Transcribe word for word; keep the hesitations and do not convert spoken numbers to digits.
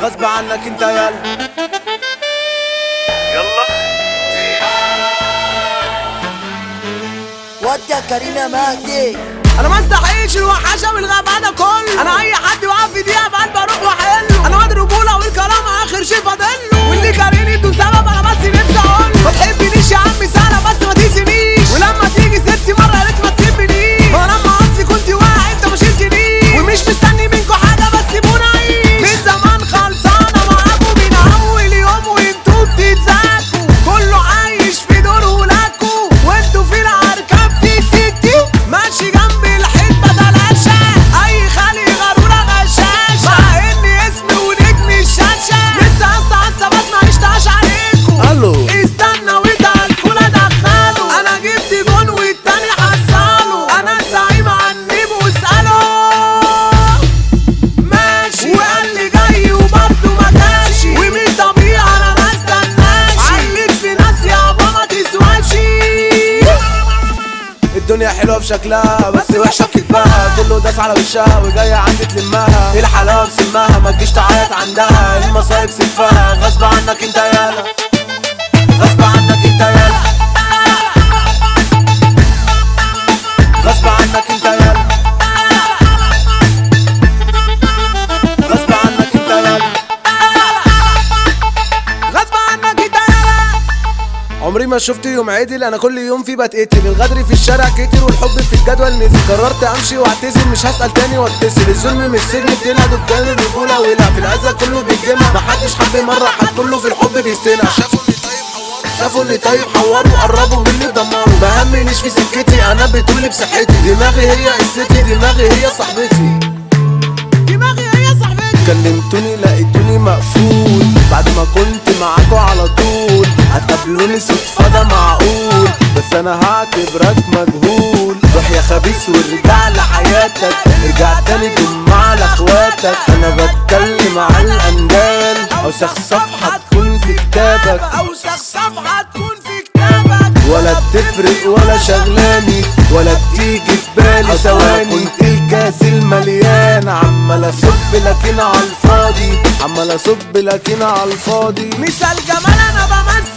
غصب عنك انت يلا يلا ودي يا كريم يا مهدي. انا ما استحقش الوحشه والغباء ده كله. انا اي حد يقف في دقيقه بقلب اروح واحله. انا واد رجوله والكلام اخر شي فاضله. واللي كارهني بدون سبب انا بس نفسي اقوله ما تحبنيش يا عمي سهله بس ما تيجينيش. ولما تيجي سيرتي مره يا ريت ما تسيبنيش. ما لما اصلي كنت واقع انت ما شلتنيش. ومش مستني منكوا حاجه بس سيبوني اعيش. من زمان خلصانه معاكوا من اول يوم وانتوا بتتزاكوا. كله عايش في دور ولاكوا وانتوا في العركه بتتتي ماشي جنب الحيط بدل عشاء. اي خالي غروره غشاشه مع اني اسمي ونجم الشاشه. لسه هسه هسه ما عشتهاش عليكوا. الو استنى وتعالكوا ادخله. انا جبت جون والتاني حصله. انا الزعيم عنيب واساله ماشي. وقال لي جاي وبرضه ما جاشي. ومن طبيعي انا ما استناش. عليك في ناس يابا ما تسواش. الدنيا حلوه بشكلها بس وحشه في كتبها. كله داس على وشها وجايه عندي تلمها. ايه الحلاوه بسمها ما تجيش تعيط عندها. المصايب سفها غصب عنك انت يالا. غصب عنك انت يالا. غصب عنك انت يالا. غصب عنك انت يالا. غصب عنك انت يالا. عمري ما شفت يوم عدل. انا كل يوم فيه بتقتل. الغدر في الشارع كتير والحب في الجدول نزل. قررت امشي واعتزل مش هسأل تاني واتصل. الظلم مش سجن بتلعب دكان الرجوله ولع. في العزه كله بيتجمع محدش حب مره حد كله في الحب بيستنع. شافوا اللي طيب حوروا قربوا مني دمروا. ما همنيش في سكتي انا بتقولي بصحتي. دماغي هي قصتي دماغي هي صاحبتي. دماغي هي صاحبتي. كلمتوني لقيتوني مقفول بعد ما كنت معاكوا على طول. هتقابلوني صدفة ده معقول بس انا هعتبرك مجهول. روح يا خبيث وارجع لحياتك. ارجع تاني ضم على اخواتك. انا بتكلم على الانجال. اوسخ صفحة تكون في كتابك. اوسخ صفحة تكون في كتابك. ولا بتفرق ولا شغلاني ولا بتيجي في بالي ثواني. كنت الكاس المليان عمال اصب لكن على الفاضي. عمال اصب لكن على الفاضي. مثال جمال انا بمثل